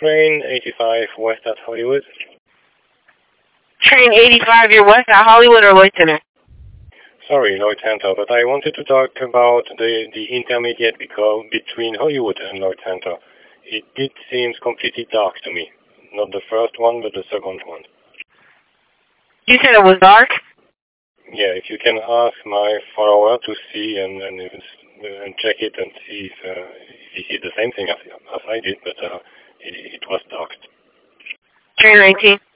train 85 west at Hollywood. Train 85, you're west at Hollywood or Lloyd Center? Sorry, Lloyd Center, but I wanted to talk about the intermediate between Hollywood and Lloyd Center. It seems completely dark to me. Not the first one, but the second one. You said it was dark? Yeah, if you can ask my follower to see and check it and see if he sees the same thing as I did, but it was dark. Train 19.